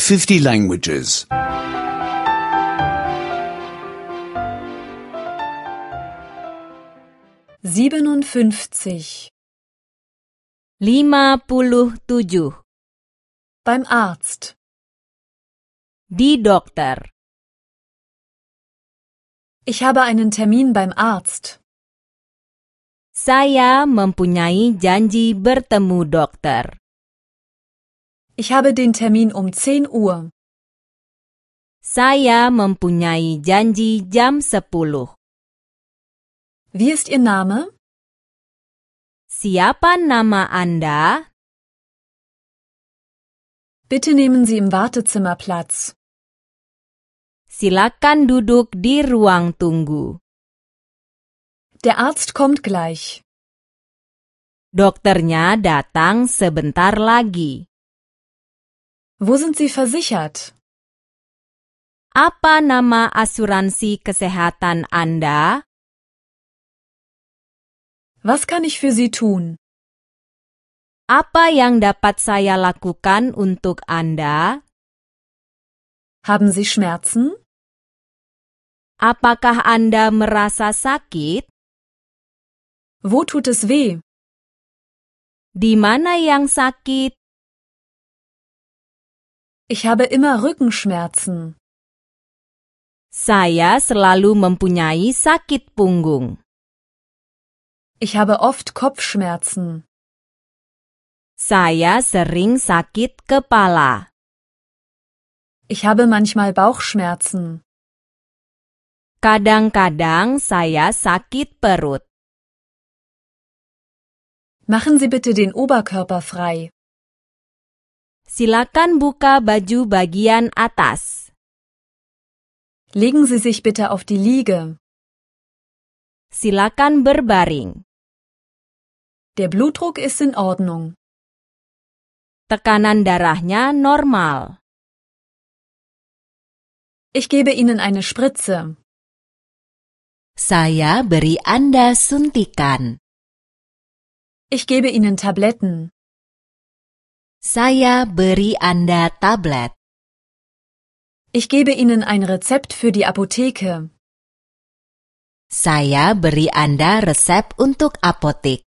50 languages. 57. 57. Beim Arzt. Di dokter. Ich habe einen Termin beim Arzt. Saya mempunyai janji bertemu dokter. Ich habe den Termin um 10 Uhr. Saya mempunyai janji jam 10. Wie ist Ihr Name? Siapa nama Anda? Bitte nehmen Sie im Wartezimmer Platz. Silakan duduk di ruang tunggu. Der Arzt kommt gleich. Dokternya datang sebentar lagi. Wo sind Sie versichert? Apa nama asuransi kesehatan Anda? Was kann ich für Sie tun? Apa yang dapat saya lakukan untuk Anda? Haben Sie Schmerzen? Apakah Anda merasa sakit? Wo tut es weh? Di mana yang sakit? Ich habe immer Rückenschmerzen. Saya selalu mempunyai sakit punggung. Ich habe oft Kopfschmerzen. Saya sering sakit kepala. Ich habe manchmal Bauchschmerzen. Kadang-kadang saya sakit perut. Machen Sie bitte den Oberkörper frei. Silakan buka baju bagian atas. Legen Sie sich bitte auf die Liege. Silakan berbaring. Der Blutdruck ist in Ordnung. Tekanan darahnya normal. Ich gebe Ihnen eine Spritze. Saya beri Anda suntikan. Ich gebe Ihnen Tabletten. Saya beri Anda tablet. Ich gebe Ihnen ein Rezept für die Apotheke. Saya beri Anda resep untuk apotek.